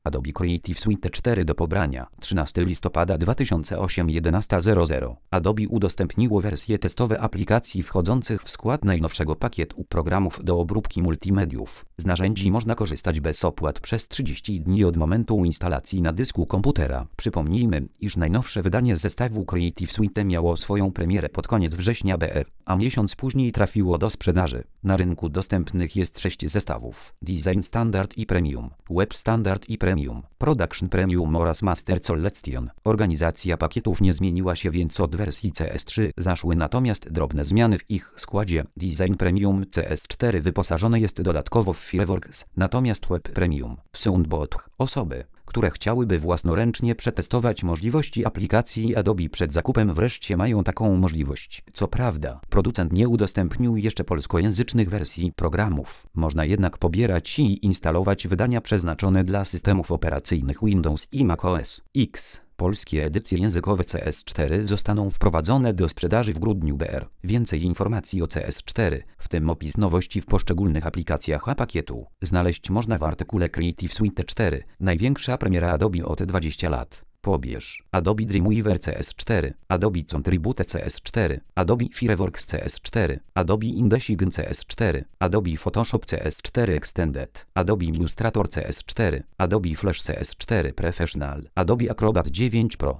Adobe Creative Suite 4 do pobrania. 13 listopada 2008 11:00. Adobe udostępniło wersje testowe aplikacji wchodzących w skład najnowszego pakietu programów do obróbki multimediów. Z narzędzi można korzystać bez opłat przez 30 dni od momentu instalacji na dysku komputera. Przypomnijmy, iż najnowsze wydanie zestawu Creative Suite miało swoją premierę pod koniec września br., a miesiąc później trafiło do sprzedaży. Na rynku dostępnych jest 6 zestawów: Design Standard i Premium, Web Standard i Premium, Production Premium oraz Master Collection. Organizacja pakietów nie zmieniła się więc od wersji CS3, zaszły natomiast drobne zmiany w ich składzie. Design Premium CS4 wyposażone jest dodatkowo w Fireworks, natomiast Web Premium w Soundbot. Osoby, które chciałyby własnoręcznie przetestować możliwości aplikacji Adobe przed zakupem, wreszcie mają taką możliwość. Co prawda, producent nie udostępnił jeszcze polskojęzycznych wersji programów. Można jednak pobierać i instalować wydania przeznaczone dla systemów operacyjnych Windows i macOS X. Polskie edycje językowe CS4 zostaną wprowadzone do sprzedaży w grudniu br. Więcej informacji o CS4, w tym opis nowości w poszczególnych aplikacjach pakietu, znaleźć można w artykule Creative Suite 4. Największa premiera Adobe od 20 lat. Pobierz Adobe Dreamweaver CS4, Adobe Contribute CS4, Adobe Fireworks CS4, Adobe InDesign CS4, Adobe Photoshop CS4 Extended, Adobe Illustrator CS4, Adobe Flash CS4 Professional, Adobe Acrobat 9 Pro.